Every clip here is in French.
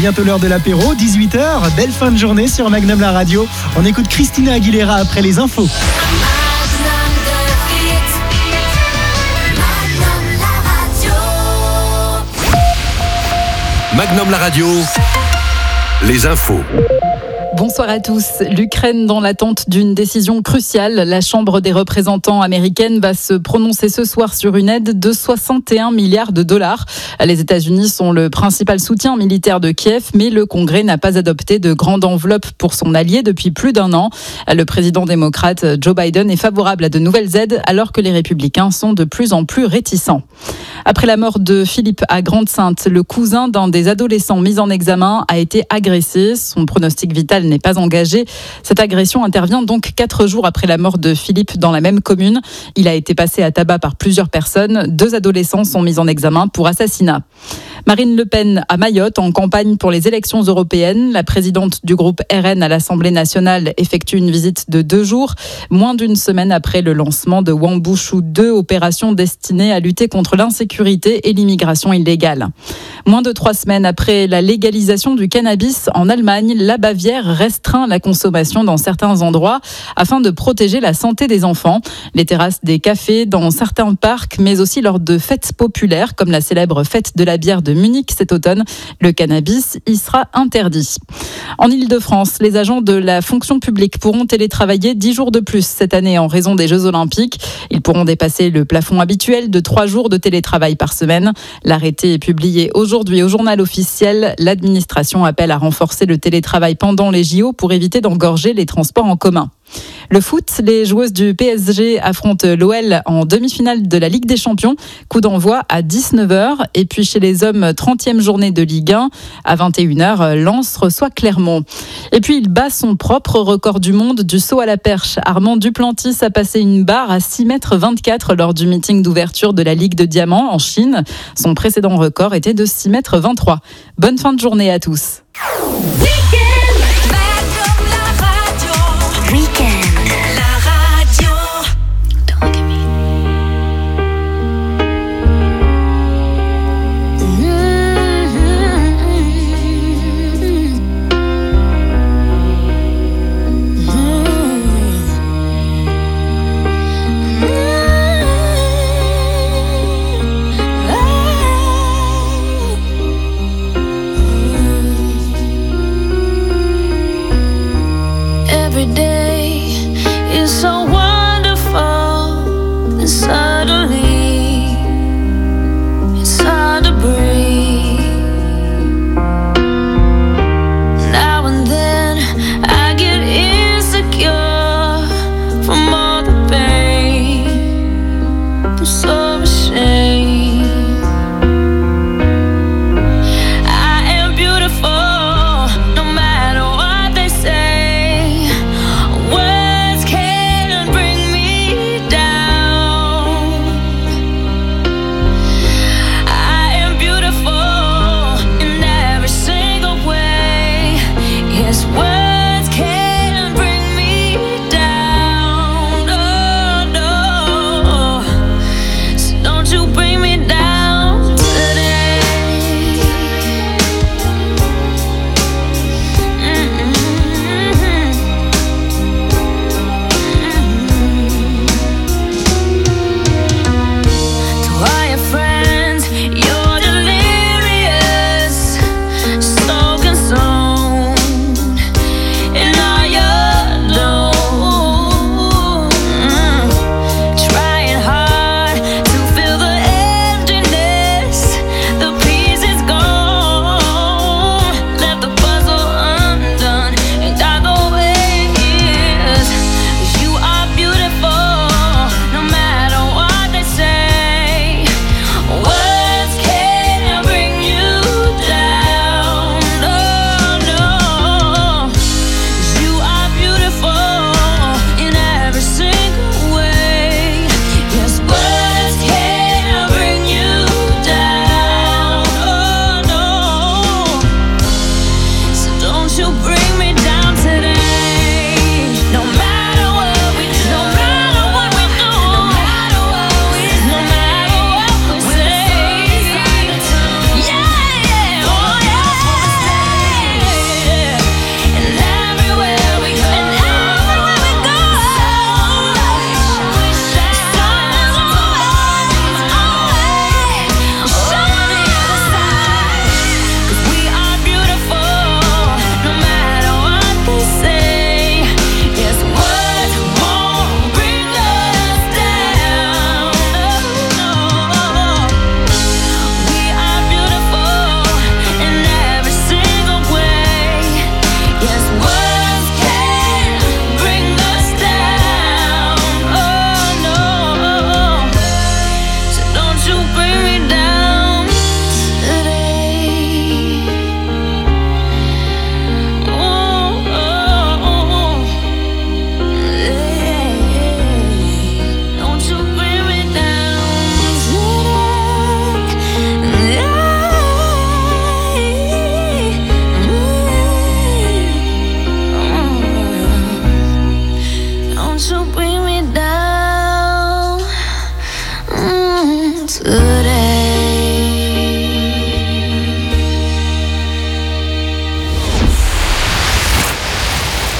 bientôt l'heure de l'apéro, 18h. Belle fin de journée sur Magnum la radio. On écoute Christina Aguilera après les infos. Magnum la radio, les infos. Bonsoir à tous. L'Ukraine dans l'attente d'une décision cruciale. La Chambre des représentants américaine va se prononcer ce soir sur une aide de 61 milliards de dollars. Les États-Unis sont le principal soutien militaire de Kiev, mais le Congrès n'a pas adopté de grande enveloppe pour son allié depuis plus d'un an. Le président démocrate Joe Biden est favorable à de nouvelles aides alors que les républicains sont de plus en plus réticents. Après la mort de Philippe à Grande-Synthe, le cousin d'un des adolescents mis en examen a été agressé. Son pronostic vital n'est pas engagé. Cette agression intervient donc 4 jours après la mort de Philippe dans la même commune. Il a été passé à tabac par plusieurs personnes. 2 adolescents sont mis en examen pour assassinat. Marine Le Pen à Mayotte en campagne pour les élections européennes. La présidente du groupe RN à l'Assemblée nationale effectue une visite de 2 jours, moins d'une semaine après le lancement de Wambushu 2, opération destinée à lutter contre l'insécurité et l'immigration illégale. Moins de 3 semaines après la légalisation du cannabis en Allemagne, la Bavière restreint la consommation dans certains endroits afin de protéger la santé des enfants. Les terrasses des cafés dans certains parcs, mais aussi lors de fêtes populaires comme la célèbre fête de la bière de Munich cet automne, le cannabis y sera interdit. En Ile-de-France, les agents de la fonction publique pourront télétravailler 10 jours de plus cette année en raison des Jeux Olympiques. Ils pourront dépasser le plafond habituel de 3 jours de télétravail par semaine. L'arrêté est publié aujourd'hui au journal officiel. L'administration appelle à renforcer le télétravail pendant les JO pour éviter d'engorger les transports en commun. Le foot, les joueuses du PSG affrontent l'OL en demi-finale de la Ligue des Champions. Coup d'envoi à 19h. Et puis chez les hommes, 30e journée de Ligue 1. À 21h, Lens reçoit Clermont. Et puis il bat son propre record du monde du saut à la perche. Armand Duplantis a passé une barre à 6,24 m lors du meeting d'ouverture de la Ligue de Diamant en Chine. Son précédent record était de 6,23 m. Bonne fin de journée à tous.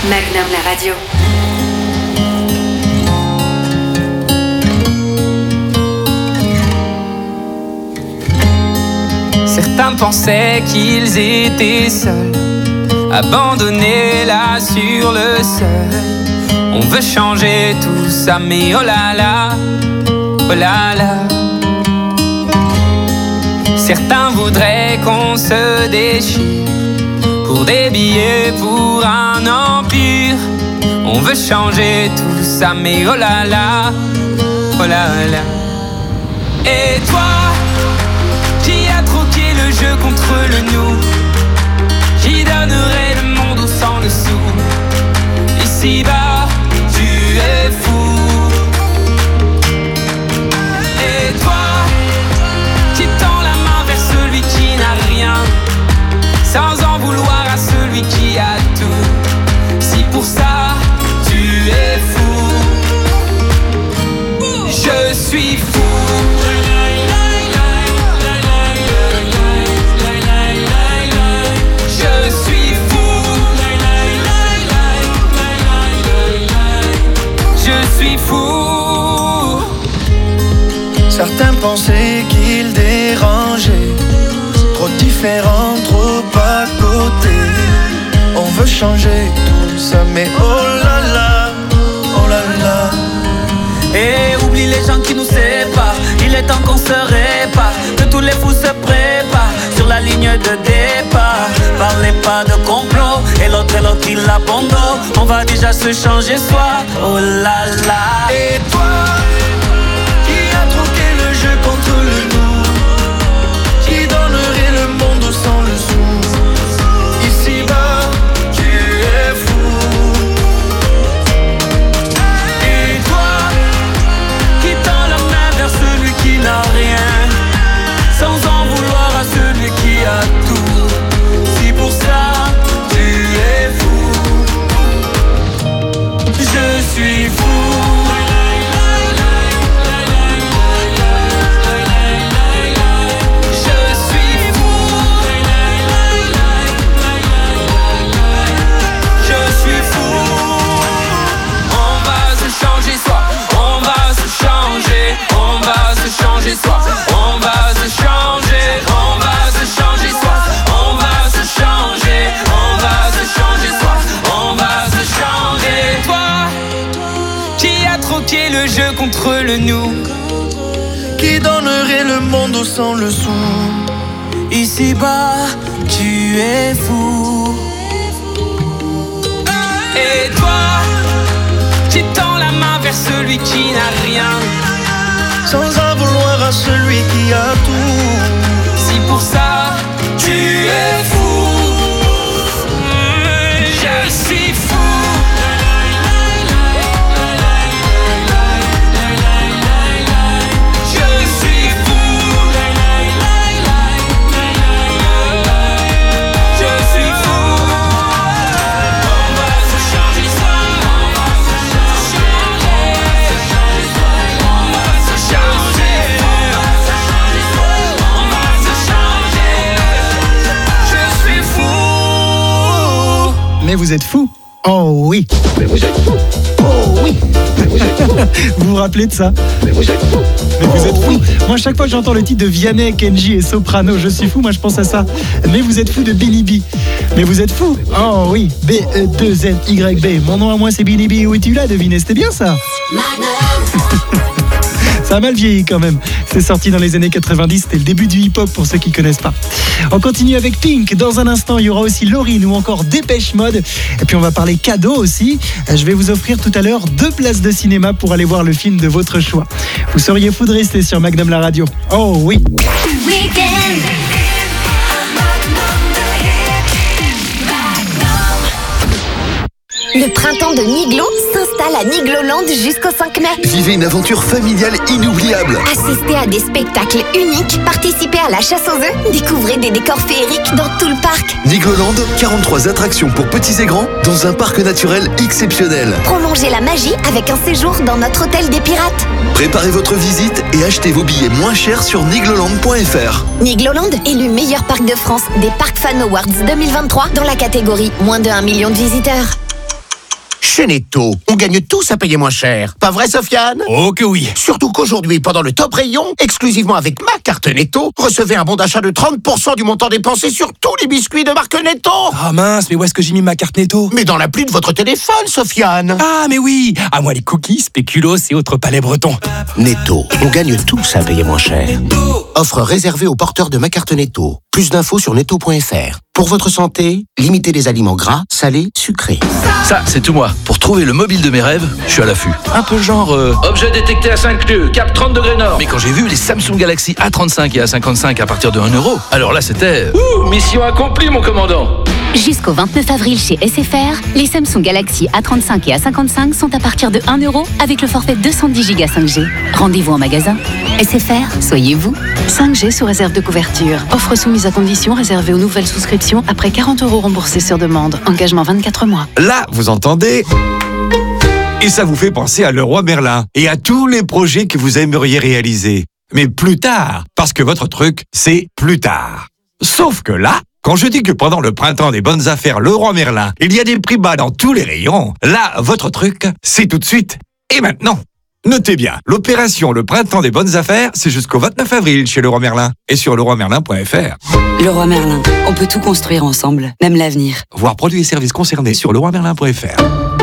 Magnum la radio. Certains pensaient qu'ils étaient seuls, abandonnés là sur le seuil. On veut changer tout ça, mais oh là là, oh là là. Certains voudraient qu'on se déchire pour des billets, pour un empire. On veut changer tout ça, mais oh là là, oh là là. Et toi, qui a troqué le jeu contre le nous, qui donnerait le monde au sang le sou. Ici-bas, tu es fou. Et toi, qui tend la main vers celui qui n'a rien, sans en vouloir à celui qui a tout. Si pour ça, tu es fou, je suis fou. Certains pensaient qu'ils dérangeaient, trop différents, trop à côté. On veut changer tout ça, mais oh là là, oh là là. Et oublie les gens qui nous séparent, il est temps qu'on se répare, que tous les fous se préparent sur la ligne de départ. Parlez pas de complot, et l'autre il abandonne. On va déjà se changer soi, oh là là. Et toi, qui a troqué le jeu contre le nous, qui donnerait le monde sans le sou. Ici-bas, tu es fou. Et toi, qui tend la main vers celui qui n'a rien, sans en vouloir à celui qui a tout. Si pour ça, tu es fou, je suis fou. Changer soi, on va se changer, on va se changer soi, on va se changer, on va se changer soi, on va se changer. Toi, qui a troqué le jeu contre le nous, qui donnerait le monde sans le sou. Ici-bas, tu es fou. Et toi, qui tend la main vers celui qui n'a rien, sans en vouloir à celui qui a tout. Si pour ça, tu es fou, je suis fou. Je suis fou. Je suis fou. On va se changer soi, on va se changer, on va se changer, on va se changer. Je suis fou. Mais vous êtes fous. Oh oui. Mais vous êtes fous. Oh oui. Mais vous êtes fous. Vous vous rappelez de ça? Mais vous êtes fous. Mais vous êtes fous. Moi, chaque fois que j'entends le titre de Vianney, Kenji et Soprano, je suis fou, moi je pense à ça. Mais vous êtes fou de Benny B. Mais vous êtes fou. Oh oui, B-E-2-N-Y-B. Mon nom à moi c'est Benny B. Oui, tu l'as deviné, c'était bien ça. Ça a mal vieilli quand même. C'est sorti dans les années 90, c'était le début du hip-hop pour ceux qui connaissent pas. On continue avec Pink. Dans un instant, il y aura aussi Lauryn ou encore Dépêche Mode. Et puis on va parler cadeaux aussi. Je vais vous offrir tout à l'heure 2 places de cinéma pour aller voir le film de votre choix. Vous seriez fou de rester sur Magnum la radio. Oh oui. Le printemps de Niglo s'installe à Nigloland jusqu'au 5 mai. Vivez une aventure familiale inoubliable. Assistez à des spectacles uniques, participez à la chasse aux œufs, découvrez des décors féeriques dans tout le parc. Nigloland, 43 attractions pour petits et grands dans un parc naturel exceptionnel. Prolongez la magie avec un séjour dans notre hôtel des pirates. Préparez votre visite et achetez vos billets moins chers sur nigloland.fr. Nigloland, élu meilleur parc de France des Parcs Fan Awards 2023 dans la catégorie moins de 1 million de visiteurs. Chez Netto, on gagne tous à payer moins cher. Pas vrai, Sofiane? Oh que oui. Surtout qu'aujourd'hui, pendant le top rayon, exclusivement avec ma carte Netto, recevez un bon d'achat de 30% du montant dépensé sur tous les biscuits de marque Netto. Ah mince, mais où est-ce que j'ai mis ma carte Netto? Mais dans l'appli de votre téléphone, Sofiane. Ah mais oui. À moi les cookies, spéculoos et autres palais bretons. Netto, on gagne tous à payer moins cher. Offre réservée aux porteurs de ma carte Netto. Plus d'infos sur netto.fr. Pour votre santé, limitez les aliments gras, salés, sucrés. Ça, c'est tout moi. Pour trouver le mobile de mes rêves, je suis à l'affût. Un peu genre... objet détecté à 5 lieues, cap 30 degrés nord. Mais quand j'ai vu les Samsung Galaxy A35 et A55 à partir de 1 €, alors là, c'était... mission accomplie, mon commandant. Jusqu'au 29 avril chez SFR, les Samsung Galaxy A35 et A55 sont à partir de 1 € avec le forfait 210 Go 5G. Rendez-vous en magasin. SFR, soyez vous. 5G sous réserve de couverture. Offre soumise à condition réservée aux nouvelles souscriptions après 40 € remboursés sur demande. Engagement 24 mois. Là, vous entendez ? Et ça vous fait penser à Leroy Merlin et à tous les projets que vous aimeriez réaliser. Mais plus tard, parce que votre truc, c'est plus tard. Sauf que là, quand je dis que pendant le printemps des bonnes affaires Leroy Merlin, il y a des prix bas dans tous les rayons, là, votre truc, c'est tout de suite et maintenant. Notez bien, l'opération Le Printemps des bonnes affaires, c'est jusqu'au 29 avril chez Leroy Merlin et sur leroymerlin.fr. Leroy Merlin, on peut tout construire ensemble, même l'avenir. Voir produits et services concernés sur leroymerlin.fr.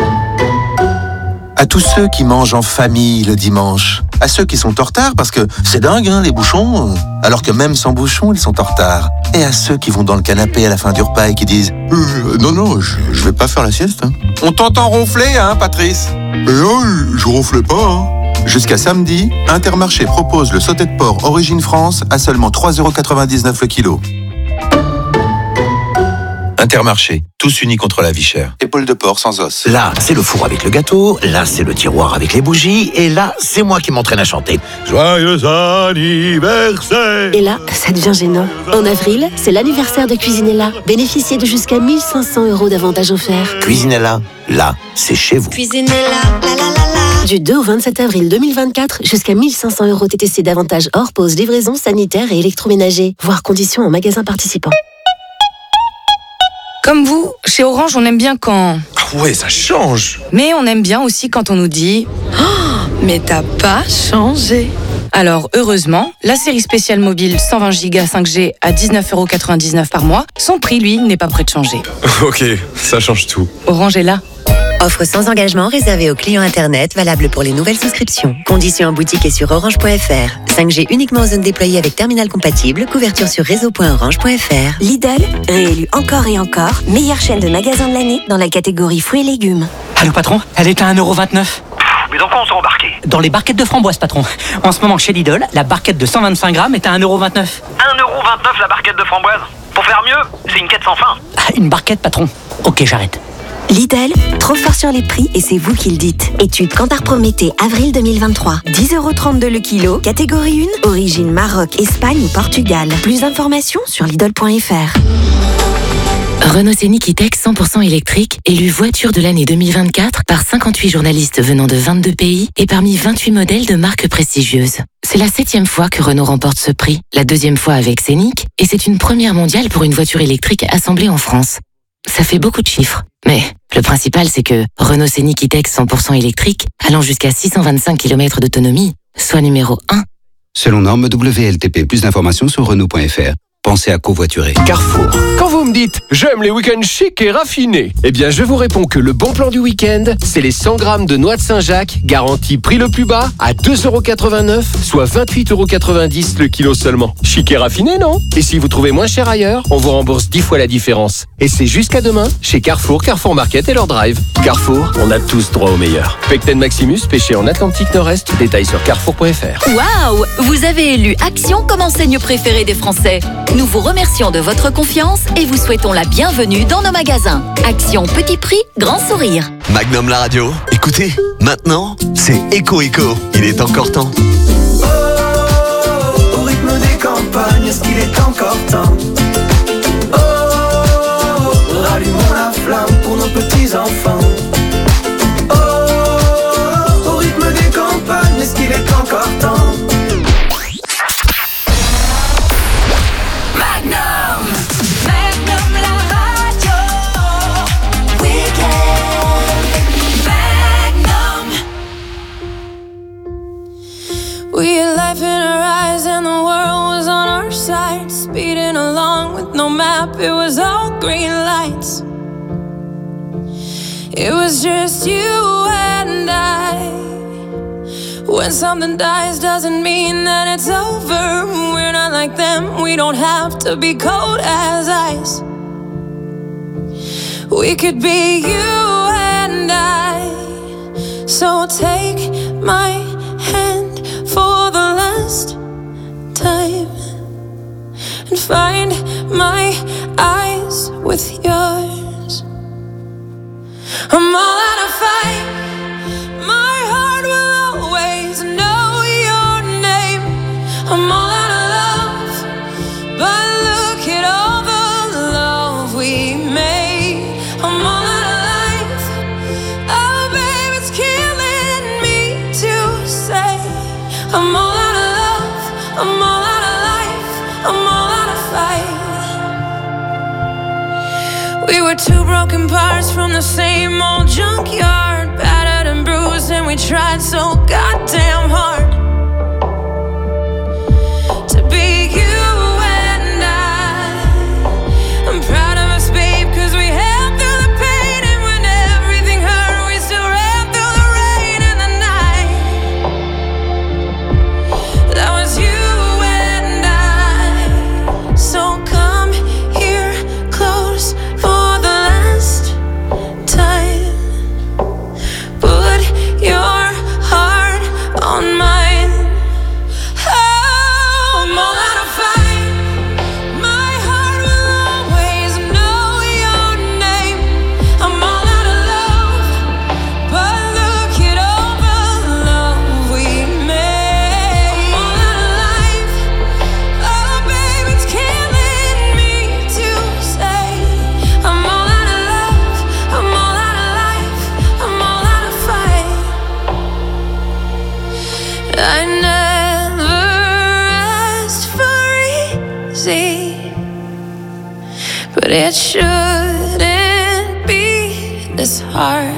À tous ceux qui mangent en famille le dimanche, à ceux qui sont en retard parce que c'est dingue, hein, les bouchons, alors que même sans bouchons, ils sont en retard. Et à ceux qui vont dans le canapé à la fin du repas et qui disent non, je vais pas faire la sieste. Hein. On t'entend ronfler, hein, Patrice? Non, je ronfle pas. Hein. Jusqu'à samedi, Intermarché propose le sauté de porc Origine France à seulement 3,99 € le kilo. Intermarché, tous unis contre la vie chère. Épaule de porc sans os. Là, c'est le four avec le gâteau, là, c'est le tiroir avec les bougies, et là, c'est moi qui m'entraîne à chanter. Joyeux anniversaire! Et là, ça devient gênant. En avril, c'est l'anniversaire de Cuisinella. Bénéficiez de jusqu'à 1 500 € d'avantages offerts. Cuisinella, là, c'est chez vous. Cuisinella, la la la la. Du 2 au 27 avril 2024, jusqu'à 1 500 € TTC d'avantages hors pause, livraison, sanitaire et électroménager. Voir conditions en magasin participant. Comme vous, chez Orange, on aime bien quand... Ah ouais, ça change. Mais on aime bien aussi quand on nous dit oh, mais t'as pas changé. Alors, heureusement, la série spéciale mobile 120 Go 5G à 19,99 € par mois, son prix, lui, n'est pas prêt de changer. Ok, ça change tout. Orange est là. Offre sans engagement réservée aux clients Internet, valable pour les nouvelles souscriptions. Conditions en boutique et sur orange.fr. 5G uniquement en zone déployée avec terminal compatible. Couverture sur réseau.orange.fr. Lidl, réélu encore et encore, meilleure chaîne de magasins de l'année dans la catégorie fruits et légumes. Allô patron, elle est à 1,29 €. Mais dans quoi on s'est embarqué? Dans les barquettes de framboise, patron. En ce moment, chez Lidl, la barquette de 125 grammes est à 1,29 €. 1,29 € la barquette de framboise? Pour faire mieux, c'est une quête sans fin. Ah, une barquette, patron. Ok, j'arrête. Lidl, trop fort sur les prix et c'est vous qui le dites. Étude Kantar Prométhée, avril 2023. 10,32 € le kilo, catégorie 1, origine Maroc, Espagne ou Portugal. Plus d'informations sur Lidl.fr. Renault Scénic E-Tech 100% électrique, élu voiture de l'année 2024 par 58 journalistes venant de 22 pays et parmi 28 modèles de marques prestigieuses. C'est la 7e fois que Renault remporte ce prix, la 2e fois avec Scénic, et c'est une première mondiale pour une voiture électrique assemblée en France. Ça fait beaucoup de chiffres, mais le principal c'est que Renault Scénic E-Tech 100% électrique, allant jusqu'à 625 km d'autonomie, soit numéro 1. Selon norme WLTP, plus d'informations sur Renault.fr. Pensez à covoiturer. Carrefour. Quand vous me dites « j'aime les week-ends chics et raffinés », eh bien je vous réponds que le bon plan du week-end, c'est les 100 grammes de noix de Saint-Jacques, garantie prix le plus bas à 2,89 €, soit 28,90 € le kilo seulement. Chic et raffiné, non? Et si vous trouvez moins cher ailleurs, on vous rembourse 10 fois la différence. Et c'est jusqu'à demain, chez Carrefour, Carrefour Market et leur drive. Carrefour, on a tous droit au meilleur. Pecten Maximus, pêché en Atlantique Nord-Est, détail sur carrefour.fr. Waouh! Vous avez élu Action comme enseigne préférée des Français. Nous vous remercions de votre confiance et vous souhaitons la bienvenue dans nos magasins. Action petit prix, grand sourire. Magnum la radio. Écoutez, maintenant, c'est Echo. Il est encore temps. Au rythme des campagnes, est-ce qu'il est encore temps? Oh, rallumons la flamme pour nos petits-enfants. Oh, au rythme des campagnes, est-ce qu'il est encore temps? it was all green lights. It was just you and I. When something dies doesn't mean that it's over. We're not like them, we don't have to be cold as ice. We could be you and I. So take my hand for the last time and find my eyes with yours. I'm all out of fight. My heart will always know your name. I'm all out of love, but look at all the love we made. I'm all out of life. Oh, babe, it's killing me to say. I'm all out of love. I'm all out of life. I'm all out of fight. We were two broken parts from the same old junkyard, battered and bruised, and we tried so goddamn hard to be you and I. I'm proud of us, babe, cause we held through the pain, and when everything hurt, we still ran through the rain and the night. That was you and I. So come here close for the last time. Put your heart on mine. Oh, I'm all out of fight. My heart will always know your name. I'm all out of love, but look at all the love we made. I'm all out of life. Oh, babe, it's killing me to say. I'm all out of love. I'm all out of life. I'm all out of fight. I never asked for easy, but it shouldn't be this hard.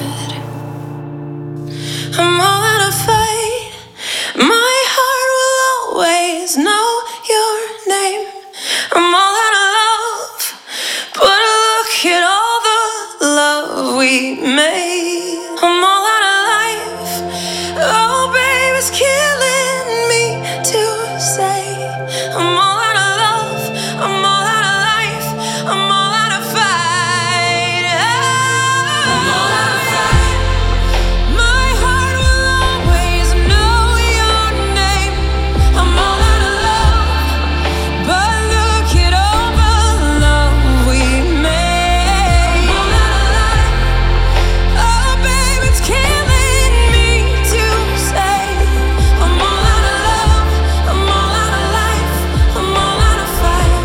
I'm all out of fight. My heart will always know your name. I'm all out of love, but look at all the love we made. I'm all out of life. Oh, babe, it's killing me to say. I'm all out of love. I'm all out of life. I'm all out of fight. I'm all out of fight. My heart will always know your name. I'm all out of love, but look at all the love we made. I'm all out of life. Oh, babe, it's killing me to say. I'm all out of love. I'm all out of life. I'm all out of fight.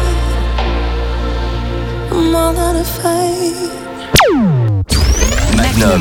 I'm all out of fight. Magnum.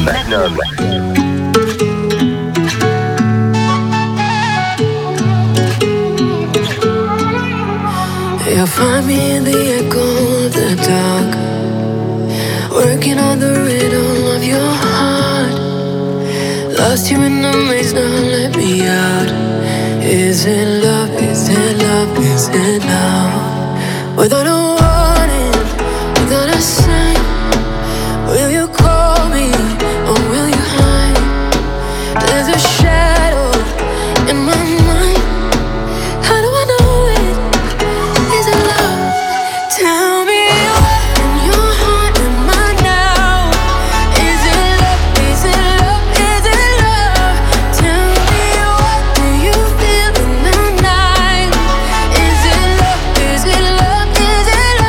You'll find me in the echo of the dark, working on the riddle of your heart. Lost you in the maze, now let me out. Is it love? Is it love? Is it love? Without a warning, without a sign, will you call me or will you hide? There's a shadow in my mind. How do I know it? Is it love? Tell me what in your heart am I now? Is it love? Is it love? Is it love? Tell me what do you feel in the night? Is it love? Is it love? Is it love?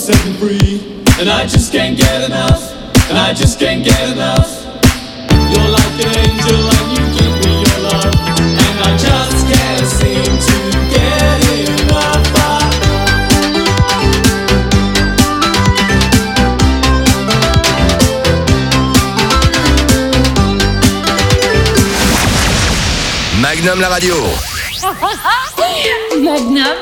set me free. And I just can't get enough. And I just can't get enough. You're like an angel and you give me your love. And I just can't seem to get enough. Magnum la radio. Magnum.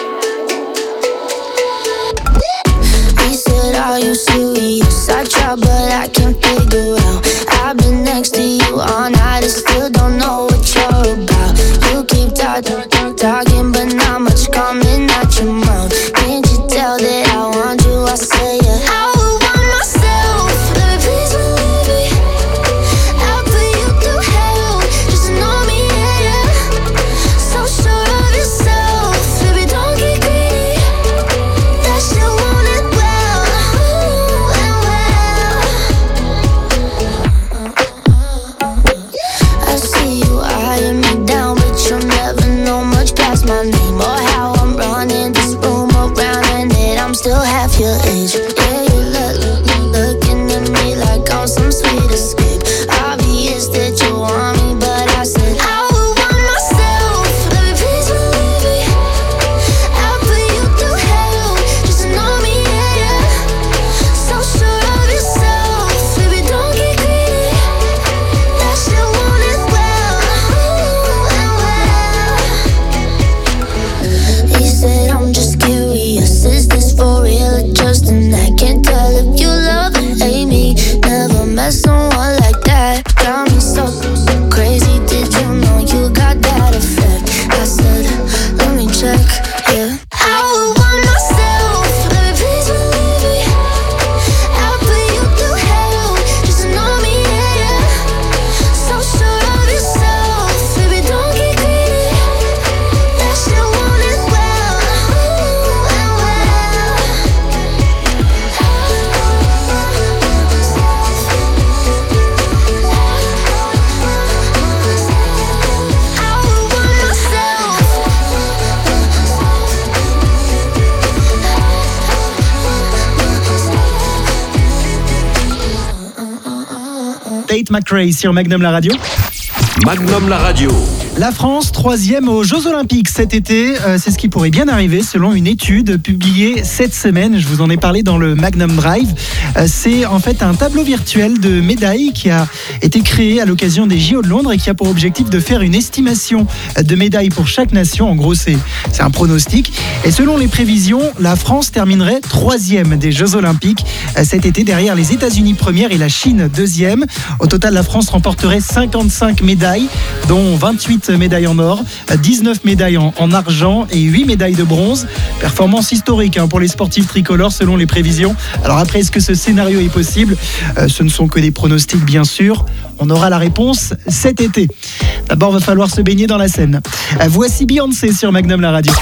He said, are you serious? I tried but I can't figure out. I've been next to you all night and still don't know what you're about. You keep talking but not much coming out your mouth. Can't you tell that I want you? I say yeah. I would want myself, baby, please believe me. I'll put you through hell, just to know me, yeah, yeah. So sure of yourself, baby, don't get greedy. That shit want it well, and well. I see you eyeing me down, but you'll never know much past my name or how I'm running this room around, and that I'm still half your age. Yeah, you looking at me like I'm some sweet escape. Obvious that you want me, but I said I would want myself, baby, please believe me. I'll put you through hell, just to know me, yeah, yeah. So sure of yourself, baby, don't get greedy. That shit want it well, and well. He said I'm just curious, is this for real or just an act? Can't tell if you love or hate me. Never met someone like that. Got me so crazy, did you know you got that effect? I said, let me check, yeah. I would want myself, baby, please believe me. I'll put you through hell, just to know me, yeah, yeah. So sure of yourself, baby, don't get greedy. That shit want it well, and well. I would want myself. Tate McRae sur Magnum la radio. Magnum la radio. La France, 3e aux Jeux Olympiques cet été, c'est ce qui pourrait bien arriver selon une étude publiée cette semaine. Je vous en ai parlé dans le Magnum Drive. C'est en fait un tableau virtuel de médailles qui a été créé à l'occasion des JO de Londres et qui a pour objectif de faire une estimation de médailles pour chaque nation. En gros, c'est un pronostic. Et selon les prévisions, la France terminerait 3e des Jeux Olympiques cet été, derrière les États-Unis première et la Chine 2e. Au total, la France remporterait 55 médailles, dont 28 médailles en or, 19 médailles en argent et 8 médailles de bronze. Performance historique pour les sportifs tricolores selon les prévisions. Alors après, est-ce que ce scénario est possible ? Ce ne sont que des pronostics, bien sûr. On aura la réponse cet été. D'abord, il va falloir se baigner dans la Seine. Voici Beyoncé sur Magnum la radio.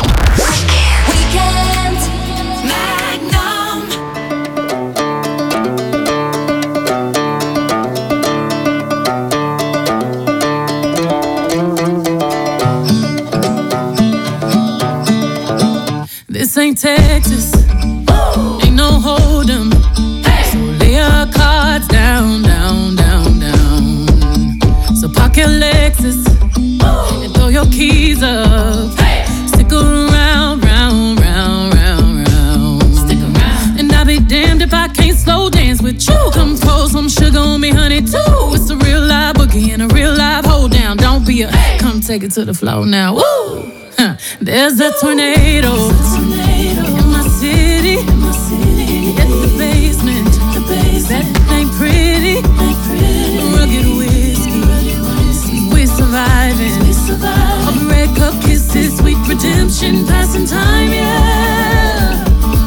This ain't Texas, ain't no hold'em. So lay your cards down, down, down, down. So park your Lexus and throw your keys up. Stick around, round, round, round, round. Stick around. And I'll be damned if I can't slow dance with you. Come pour some sugar on me, honey, too. It's a real live boogie and a real live hold down. Don't be a come take it to the floor now. Woo! There's a tornado in my city, at the basement. That ain't pretty. Rugged whiskey, we're surviving. All the red cup kisses, sweet redemption, passing time, yeah.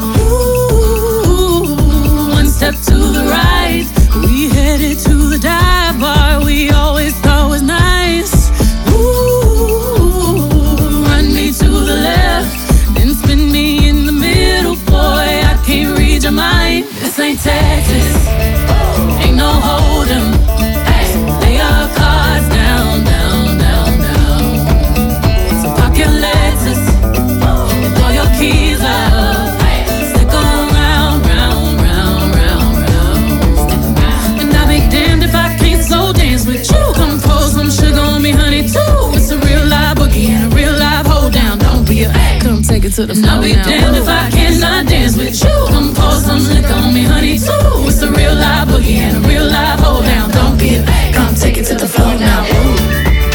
Ooh, one step to the right, we headed to the dive bar we always thought was nice. To the left, then spin me in the middle, boy, I can't read your mind. This ain't Texas, ain't no hold'em. Lay your cards down, down, down, down. So park your Lexus and throw your keys up. Stick around, to the flow now. I'll be damned if I cannot dance with you. Come pour some liquor on me, honey, too. It's a real live boogie and a real live hold down. Don't be a babe, come take it to the floor now. Ooh.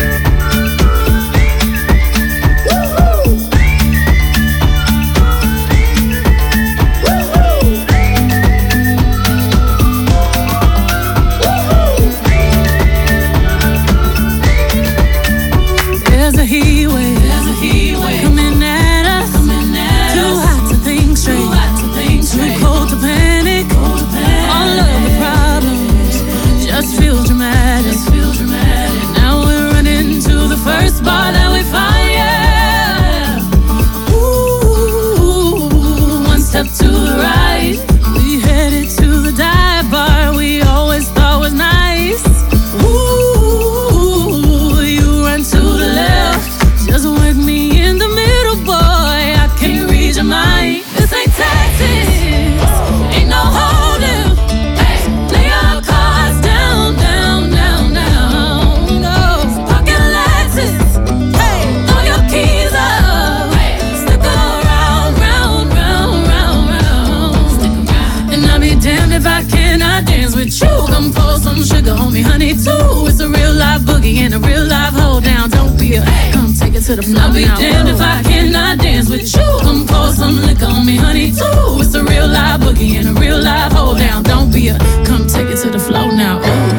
To the floor. I'll be damned if I cannot dance with you. Come pour some liquor on me, honey, too. It's a real live boogie and a real live hold down. Don't be a, come take it to the floor now. Ooh.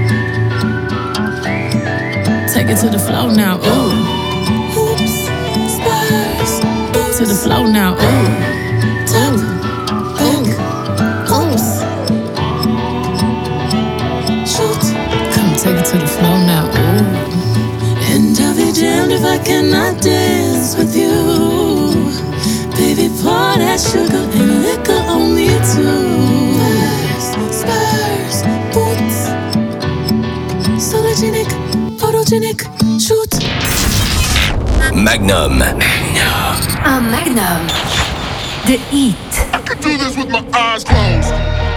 Take it to the floor now. Ooh. Hoops, spurs, boots. To the floor now. Ooh. Tap, pick, hoops. Shoot. Come take it to the floor now. Ooh. And I'll be damned if I cannot dance with you. Baby, pour that sugar and liquor on me too. Spurs, boots. Sologenic, photogenic, shoot. Magnum. Un Magnum de hit. I could do this with my eyes closed.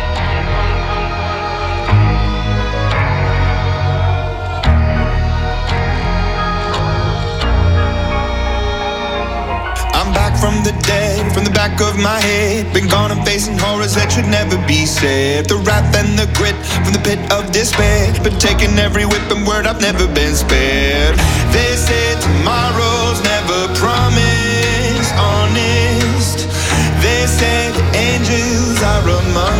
From the dead, from the back of my head. Been gone and facing horrors that should never be said. The wrath and the grit from the pit of despair. Been taking every whip and word, I've never been spared. They say tomorrow's never promised, honest. They say the angels are among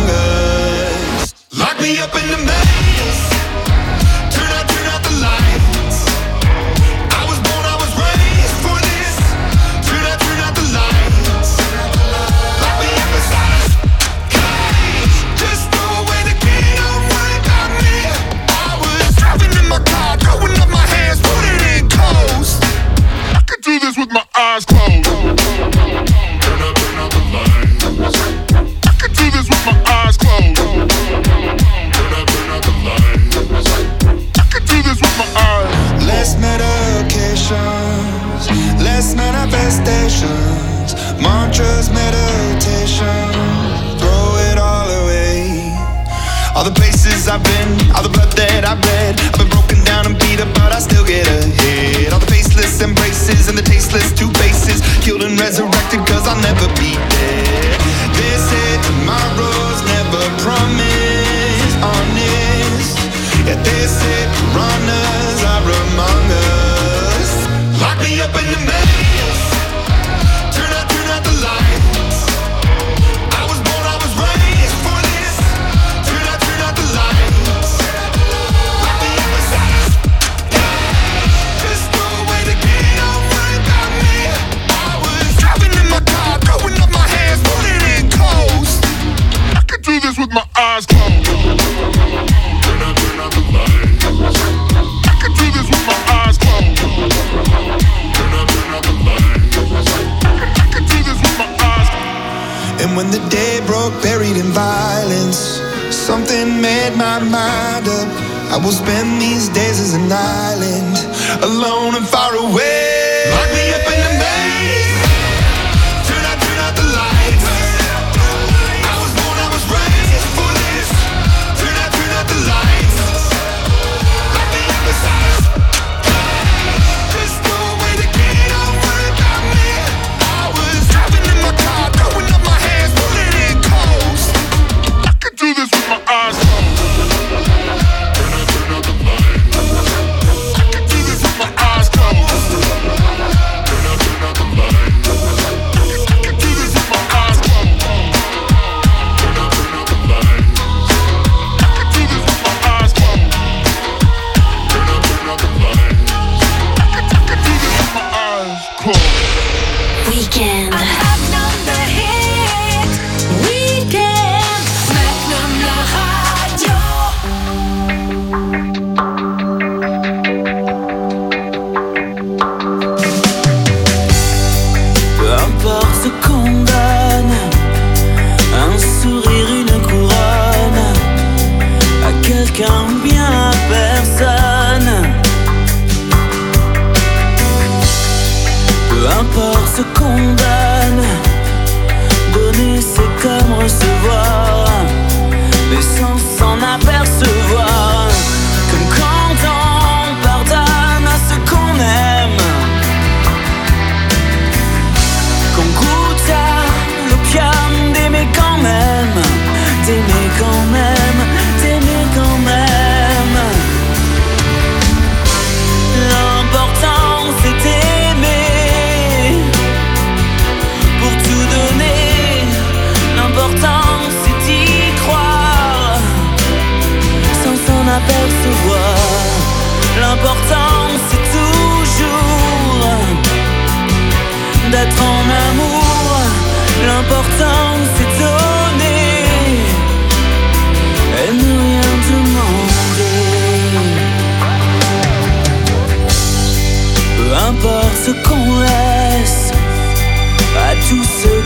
us. Lock me up in the maze. Turn out the lights. I was born, I was raised for this. Turn out the lights. Lock me up inside a cage. Just throw away the key, don't worry about me. I was driving in my car, throwing up my hands, putting in coast. I could do this with my eyes closed. Turn out the lights. I could do this with my eyes closed. Turn out the lights. I could do this with my eyes. Less medications, less manifestations, mantras, meditation, throw it all away. All the places I've been, all the blood that I've bled, I've been broken down and beat up, but I still get ahead. All the faceless embraces and the tasteless two faces, killed and resurrected cause I'll never be dead. They say tomorrow's never promised, honest. Yeah, they say piranhas are among us. Lock me up in the maze. Turn out the lights. I was born, I was raised for this. Turn out the lights. Lock me up inside a cage. Just throw away the key, don't worry about me. I was driving in my car, throwing up my hands, putting in coast. I could do this with my eyes closed. Turn out the lights. I could do this with my eyes closed. Turn out the lights. I could do this with my eyes. And when the day broke, buried in violence, something made my mind up. I will spend these days as an island, alone and far away. Lock me up in the maze. Turn out the lights. I was born, I was raised for this. Turn out the lights. Lock me up inside a cage. Just throw away the key, don't worry about me. I was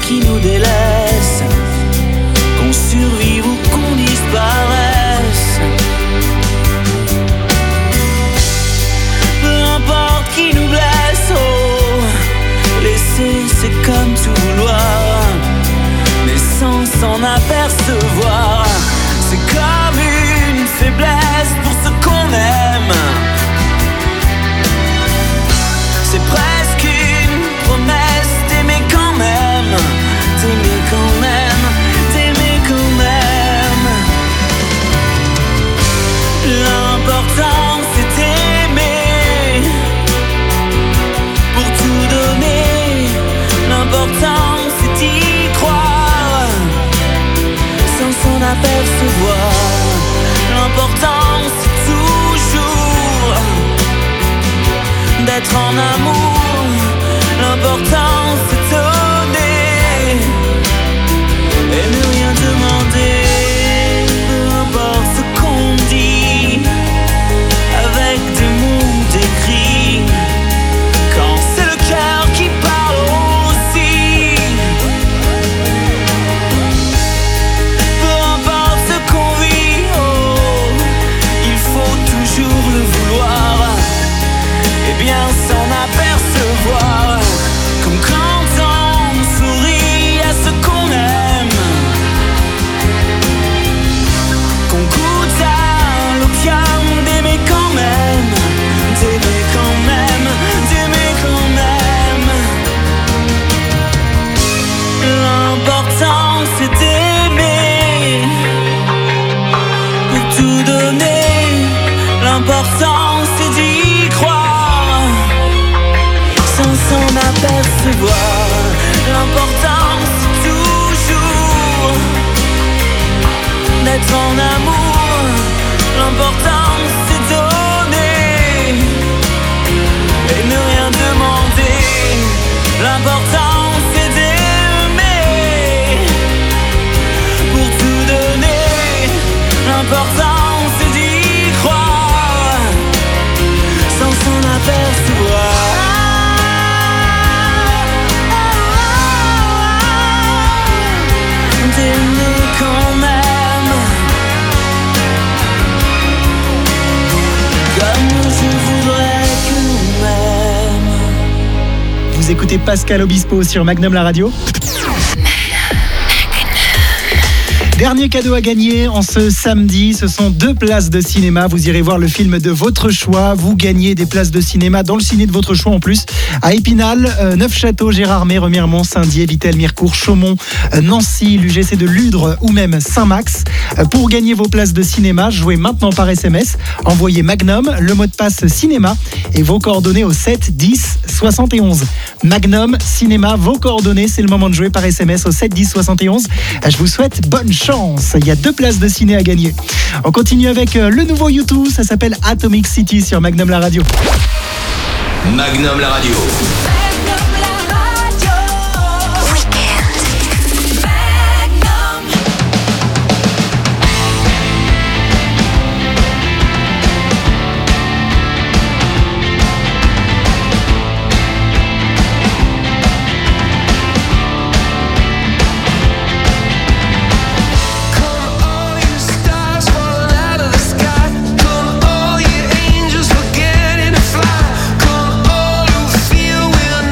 qui nous délaisse, qu'on survive ou qu'on disparaisse. Peu importe qui nous blesse, oh, laisser c'est comme tout vouloir, mais sans s'en apercevoir. C'est comme une faiblesse pour ce qu'on aime. C'est presque une promesse d'aimer quand même, d'aimer quand même, d'aimer quand même. L'important c'est d'aimer, pour tout donner. L'important c'est d'y croire, sans s'en apercevoir. L'important c'est toujours d'être en amour. L'important c'est donner et ne rien demander. Peu importe ce qu'on dit avec des mots décrits, quand c'est le cœur qui parle aussi. Peu importe ce qu'on vit, oh, il faut toujours le vouloir et bien s'en apercevoir. Comme quand on sourit à ce qu'on aime, qu'on goûte à l'opium d'aimer quand même, d'aimer quand même, d'aimer quand même. L'important c'est d'aimer, pour tout donner. L'important c'est d'y croire, sans s'en apercevoir. L'important c'est toujours d'être en amour. L'important c'est donner et ne rien demander. L'important c'est d'aimer, pour tout donner. L'important c'est d'y croire, sans s'en apercevoir. D'aimer quand même, comme je voudrais que l'on m'aime. Vous écoutez Pascal Obispo sur Magnum la radio. Dernier cadeau à gagner en ce samedi, ce sont 2 places de cinéma. Vous irez voir le film de votre choix. Vous gagnez des places de cinéma dans le ciné de votre choix en plus. À Épinal, Neufchâteau, Gérardmer, Remiremont, Saint-Dié, Vittel, Mirecourt, Chaumont, Nancy, l'UGC de Ludre ou même Saint-Max. Pour gagner vos places de cinéma, jouez maintenant par SMS. Envoyez Magnum, le mot de passe cinéma et vos coordonnées au 7 10 71. Magnum, cinéma, vos coordonnées. C'est le moment de jouer par SMS au 7 10 71. Je vous souhaite bonne chance. Il y a 2 places de ciné à gagner. On continue avec le nouveau YouTube. Ça s'appelle Atomic City sur Magnum la radio. Magnum la radio. Feel we're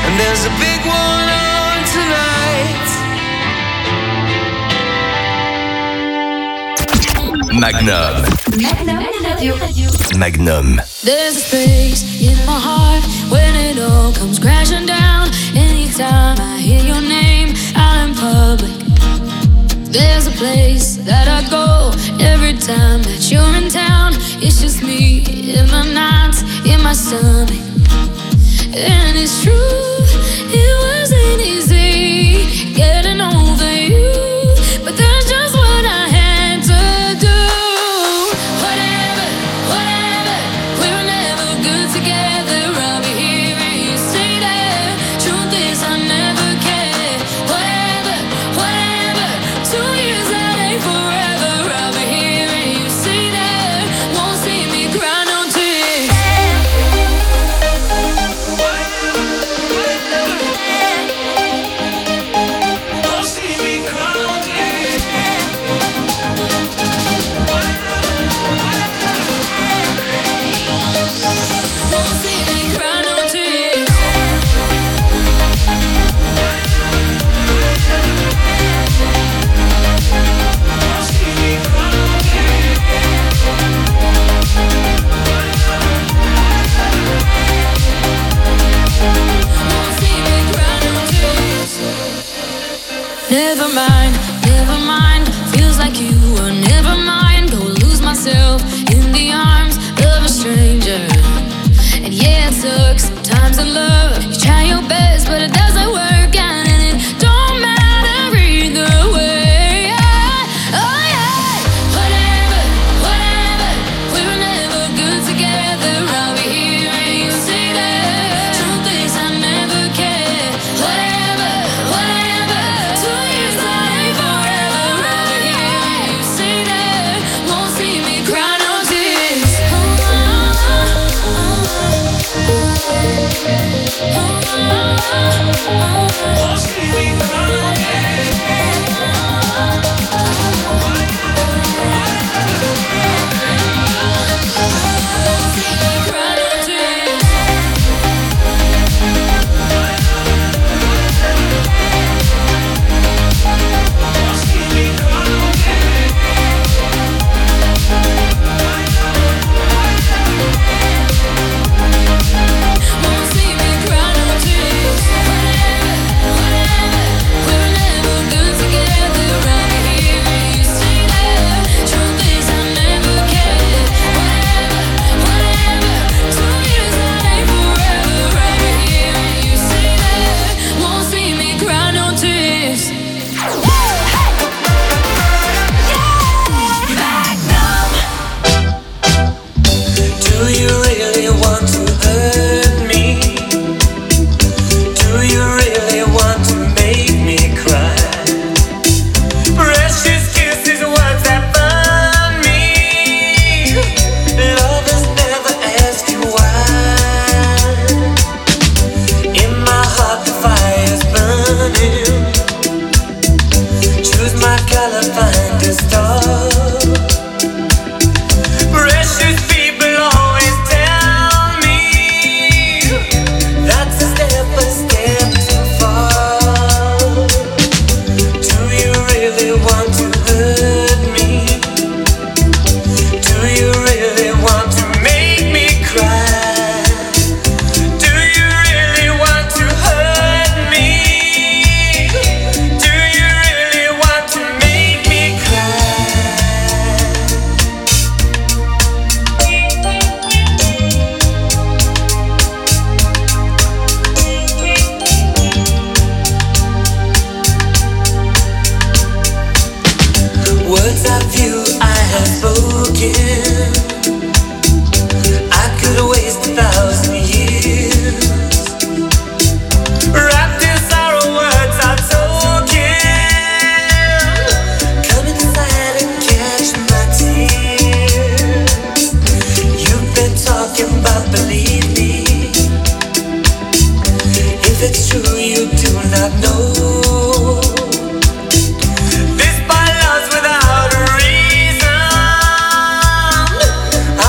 and there's a big one on tonight. Magnum. Magnum. There's a space in my heart when it all comes crashing down. Anytime I hear your name out in public, there's a place that I go every time that you're in town. It's just me in the nights, in my stomach. And it's true, it wasn't easy getting over you, but that's just what I had to do. Whatever, whatever, we were never good together. I'll be here and you say that. Truth is I never cared. Whatever, whatever, 2 years that ain't forever. I'll be here and you say that. Won't see me cry no tears. Never mind, feels like you were never mine. Go lose myself in the arms of a stranger. And yeah, it sucks sometimes in love. You try your best, but it doesn't work out, and it don't matter either way. Oh yeah, whatever, whatever, we were never good together. I'll be here and you say that. Truth is I never cared. Whatever, whatever, 2 years that ain't forever. I'll be here and you say that. Won't see me cry no tears. Won't see me cry no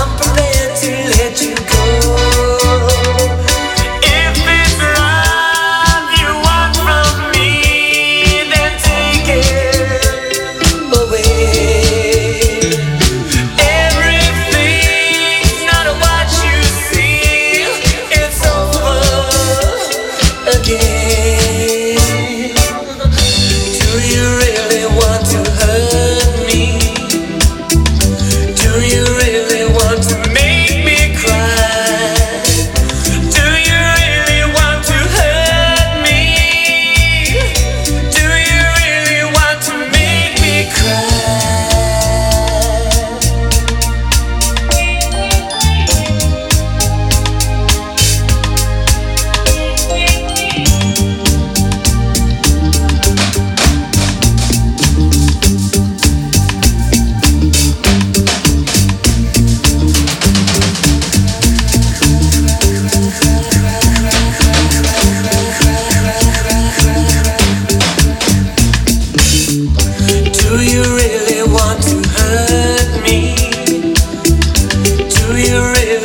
let you go. If it's right.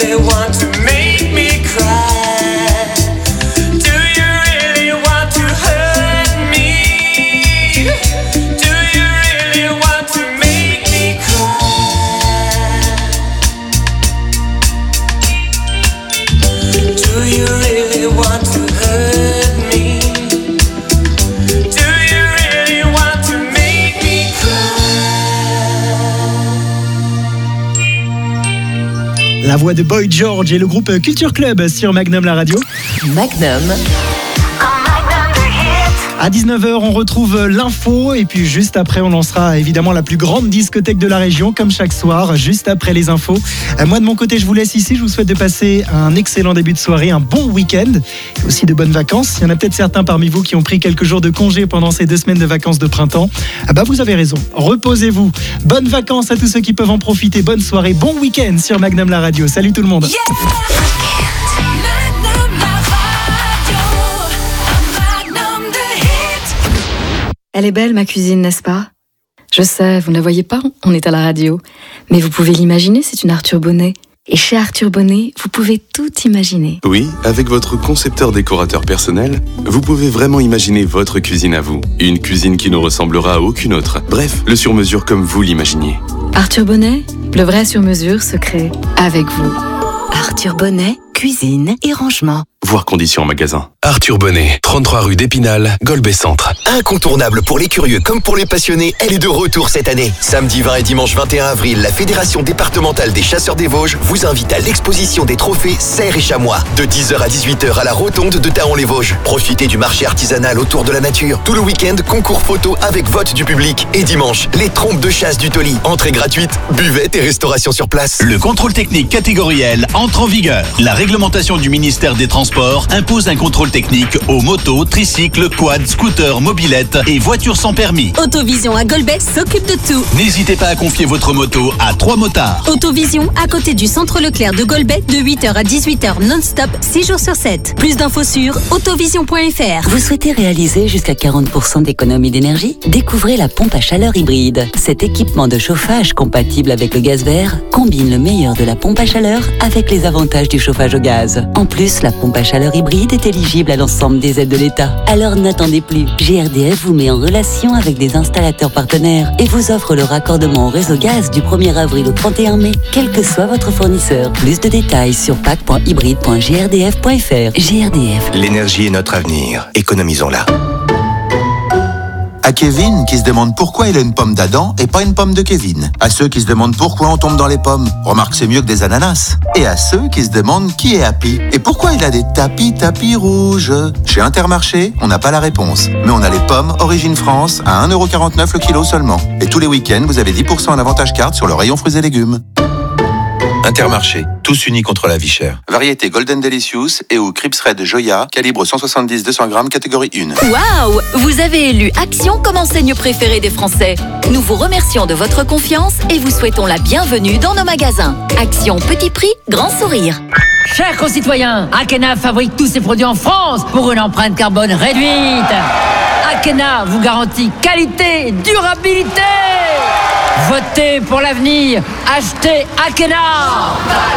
really want to make me cry? Do you really want to hurt me? Do you really want to make me cry? Do you really want to hurt me? Do you really want to make me cry? La voix de Boy George et le groupe Culture Club sur Magnum la radio. Magnum. À 19h, on retrouve l'info et puis juste après, on lancera évidemment la plus grande discothèque de la région comme chaque soir, juste après les infos. Moi de mon côté, je vous laisse ici. Je vous souhaite de passer un excellent début de soirée, un bon week-end et aussi de bonnes vacances. Il y en a peut-être certains parmi vous qui ont pris quelques jours de congé pendant ces 2 semaines de vacances de printemps. Vous avez raison, reposez-vous. Bonnes vacances à tous ceux qui peuvent en profiter. Bonne soirée, bon week-end sur Magnum la radio. Salut tout le monde. Elle est belle, ma cuisine, n'est-ce pas? Je sais, vous ne la voyez pas, on est à la radio. Mais vous pouvez l'imaginer, c'est une Arthur Bonnet. Et chez Arthur Bonnet, vous pouvez tout imaginer. Oui, avec votre concepteur décorateur personnel, vous pouvez vraiment imaginer votre cuisine à vous. Une cuisine qui ne ressemblera à aucune autre. Bref, le sur-mesure comme vous l'imaginiez. Arthur Bonnet, le vrai sur-mesure se crée avec vous. Arthur Bonnet, cuisine et rangement. Voir conditions en magasin. Arthur Bonnet, 33 rue d'Épinal, Golbet Centre. Incontournable pour les curieux comme pour les passionnés, elle est de retour cette année. Samedi 20 et dimanche 21 avril, la Fédération départementale des chasseurs des Vosges vous invite à l'exposition des trophées cerfs et chamois. De 10h à 18h à la rotonde de Taon-les-Vosges. Profitez du marché artisanal autour de la nature. Tout le week-end, concours photo avec vote du public. Et dimanche, les trompes de chasse du Toli. Entrée gratuite, buvette et restauration sur place. Le contrôle technique catégorie L entre en vigueur. La réglementation du ministère des Transports impose un contrôle technique aux motos, tricycles, quads, scooters, mobylettes et voitures sans permis. Autovision à Golbet s'occupe de tout. N'hésitez pas à confier votre moto à 3 motards. Autovision à côté du centre Leclerc de Golbet de 8h à 18h non-stop, 6 jours sur 7. Plus d'infos sur autovision.fr. Vous souhaitez réaliser jusqu'à 40% d'économie d'énergie? Découvrez la pompe à chaleur hybride. Cet équipement de chauffage compatible avec le gaz vert combine le meilleur de la pompe à chaleur avec les avantages du chauffage au gaz. En plus, la pompe à chaleur hybride est éligible à l'ensemble des aides de l'État. Alors n'attendez plus. GRDF vous met en relation avec des installateurs partenaires et vous offre le raccordement au réseau gaz du 1er avril au 31 mai, quel que soit votre fournisseur. Plus de détails sur pack.hybride.grdf.fr. GRDF. L'énergie est notre avenir. Économisons-la. À Kevin qui se demande pourquoi il a une pomme d'Adam et pas une pomme de Kevin. À ceux qui se demandent pourquoi on tombe dans les pommes. Remarque, c'est mieux que des ananas. Et à ceux qui se demandent qui est Happy et pourquoi il a des tapis rouges. Chez Intermarché, on n'a pas la réponse. Mais on a les pommes Origine France à 1,49€ le kilo seulement. Et tous les week-ends, vous avez 10% en avantage carte sur le rayon fruits et légumes. Intermarché, tous unis contre la vie chère. Variété Golden Delicious et ou Crips Red Joya, calibre 170-200 grammes, catégorie 1. Waouh! Vous avez élu Action comme enseigne préférée des Français. Nous vous remercions de votre confiance et vous souhaitons la bienvenue dans nos magasins. Action petit prix, grand sourire. Chers concitoyens, Akena fabrique tous ses produits en France pour une empreinte carbone réduite. Akena vous garantit qualité et durabilité. Votez pour l'avenir. Achetez Akena.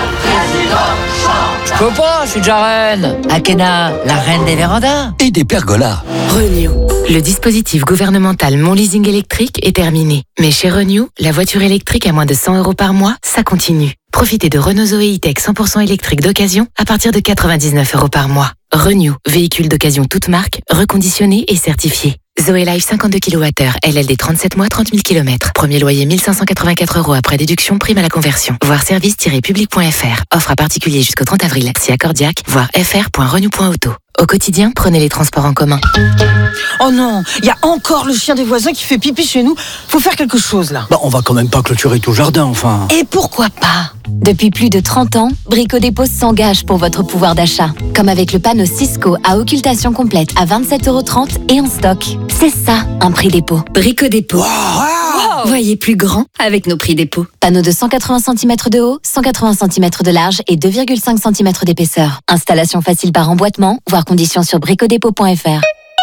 Je peux pas, je suis déjà reine. Akena, la reine des vérandas. Et des pergolas. Renew. Le dispositif gouvernemental Mon Leasing électrique est terminé. Mais chez Renew, la voiture électrique à moins de 100 € par mois, ça continue. Profitez de Renault Zoé E-Tech 100% électrique d'occasion à partir de 99 € par mois. Renew, véhicule d'occasion toute marque, reconditionné et certifié. Zoé Life 52 kWh, LLD 37 mois, 30 000 km. Premier loyer 1584 € après déduction, prime à la conversion. Voir service-public.fr. Offre à particulier jusqu'au 30 avril. Si accordiaque, voir fr.renew.auto. Au quotidien, prenez les transports en commun. Oh non, il y a encore le chien des voisins qui fait pipi chez nous. Faut faire quelque chose là. On va quand même pas clôturer tout le jardin, enfin. Et pourquoi pas? Depuis plus de 30 ans, Brico Dépôt s'engage pour votre pouvoir d'achat. Comme avec le panneau Cisco à occultation complète à 27,30 € et en stock. C'est ça, un prix dépôt. Brico Dépôt. Wow. Voyez plus grand avec nos prix dépôt. Panneau de 180 cm de haut, 180 cm de large et 2,5 cm d'épaisseur. Installation facile par emboîtement, voir conditions sur bricodépôt.fr.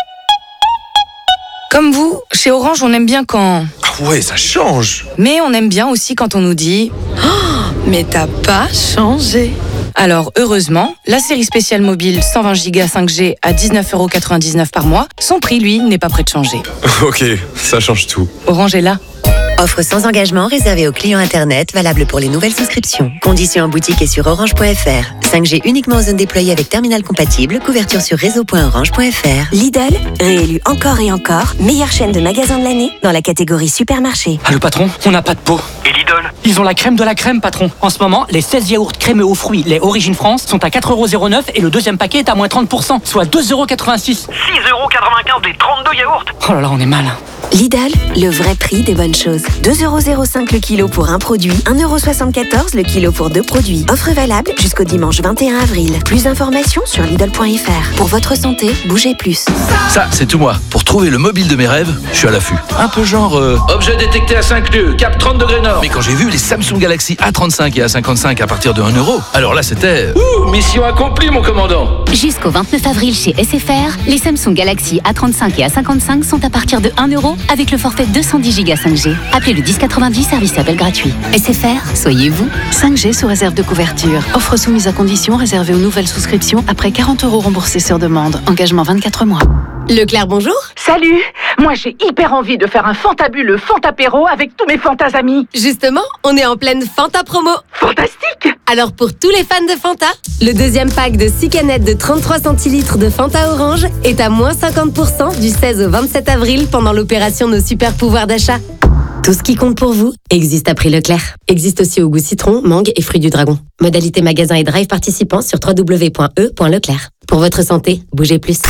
Comme vous, chez Orange, on aime bien quand... Ah ouais, ça change. Mais on aime bien aussi quand on nous dit « Oh, mais t'as pas changé !» Alors heureusement, la série spéciale mobile 120 Go 5G à 19,99€ par mois, son prix lui n'est pas prêt de changer. Ok, ça change tout. Orange est là. Offre sans engagement réservée aux clients Internet, valable pour les nouvelles souscriptions. Conditions en boutique et sur orange.fr. 5G uniquement aux zones déployées avec terminal compatible. Couverture sur réseau.orange.fr. Lidl, réélu encore et encore, meilleure chaîne de magasins de l'année dans la catégorie supermarché. Ah, le patron, on n'a pas de pot. Et Lidl? Ils ont la crème de la crème, patron. En ce moment, les 16 yaourts crémeux aux fruits, les Origine France, sont à 4,09€ et le deuxième paquet est à moins 30%, soit 2,86€. 6,95€ des 32 yaourts. Oh là là, on est mal. Lidl, le vrai prix des bonnes choses. 2,05€ le kilo pour un produit, 1,74€ le kilo pour deux produits. Offre valable jusqu'au dimanche 21 avril. Plus d'informations sur Lidl.fr. Pour votre santé, bougez plus. Ça, c'est tout moi. Pour trouver le mobile de mes rêves, je suis à l'affût. Un peu genre... Objet détecté à 5 lieues, cap 30 degrés nord. Mais quand j'ai vu les Samsung Galaxy A35 et A55 à partir de 1€, alors là, c'était... Mission accomplie, mon commandant. Jusqu'au 29 avril chez SFR, les Samsung Galaxy A35 et A55 sont à partir de 1€ avec le forfait 210 Go 5G. Appelez le 1090, service appel gratuit. SFR, soyez vous. 5G sous réserve de couverture. Offre soumise à conditions réservée aux nouvelles souscriptions après 40€ remboursés sur demande. Engagement 24 mois. Leclerc, bonjour. Salut. Moi, j'ai hyper envie de faire un fantabuleux Fantapéro avec tous mes Fantas amis. Justement, on est en pleine Fanta promo. Fantastique. Alors pour tous les fans de Fanta, le deuxième pack de 6 canettes de 33 centilitres de Fanta Orange est à moins 50% du 16 au 27 avril pendant l'opération Nos super pouvoirs d'achat. Tout ce qui compte pour vous existe à prix Leclerc. Existe aussi au goût citron, mangue et fruits du dragon. Modalité magasin et drive participants sur www.e.leclerc. Pour votre santé, bougez plus.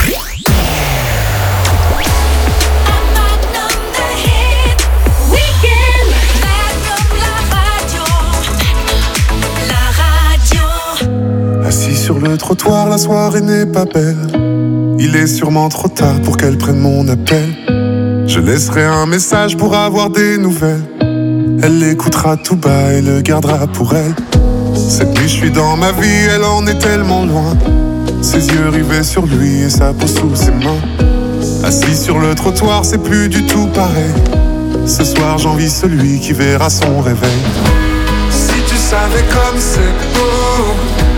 Assis sur le trottoir, la soirée n'est pas belle. Il est sûrement trop tard pour qu'elle prenne mon appel. Je laisserai un message pour avoir des nouvelles. Elle l'écoutera tout bas et le gardera pour elle. Cette nuit je suis dans ma vie, elle en est tellement loin. Ses yeux rivés sur lui et sa peau sous ses mains. Assis sur le trottoir, c'est plus du tout pareil. Ce soir j'envie celui qui verra son réveil. Si tu savais comme c'est beau,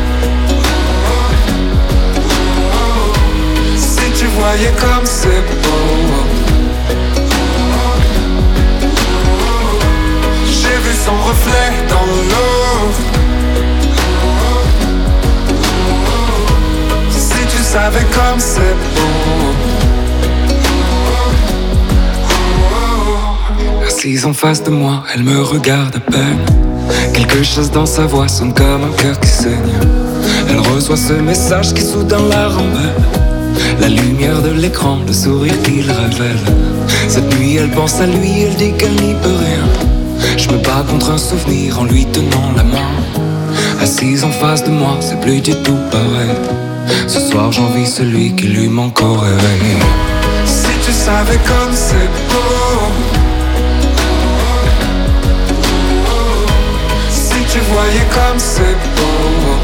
si tu voyais comme c'est beau. J'ai vu son reflet dans l'eau. Si tu savais comme c'est beau. Assise en face de moi, elle me regarde à peine. Quelque chose dans sa voix sonne comme un cœur qui saigne. Elle reçoit ce message qui soudain la rembelle. La lumière de l'écran, le sourire qu'il révèle. Cette nuit elle pense à lui, elle dit qu'elle n'y peut rien. Je me bats contre un souvenir en lui tenant la main. Assise en face de moi, c'est plus du tout pareil. Ce soir j'envie celui qui lui manque au réveil. Si tu savais comme c'est beau. Si tu voyais comme c'est beau.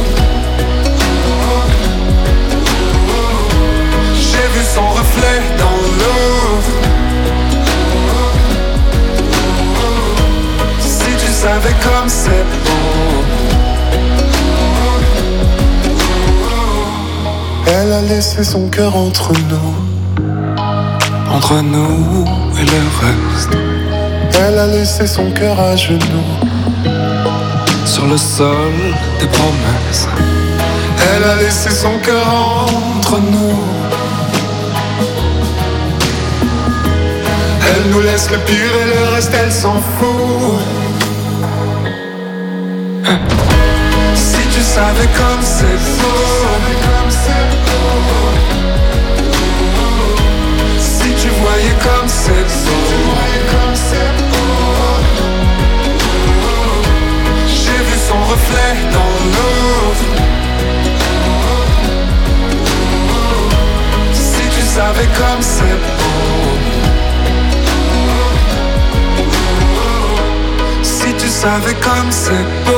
J'ai vu son reflet dans l'eau. Si tu savais comme c'est beau. Elle a laissé son cœur entre nous. Entre nous et le reste. Elle a laissé son cœur à genoux. Sur le sol des promesses. Elle a laissé son cœur entre nous. Elle nous laisse le pire et le reste elle s'en fout. Si tu savais comme c'est beau. Si tu voyais comme c'est beau. J'ai vu son reflet dans l'eau. Si tu savais comme c'est beau. Si tu savais comme c'est beau.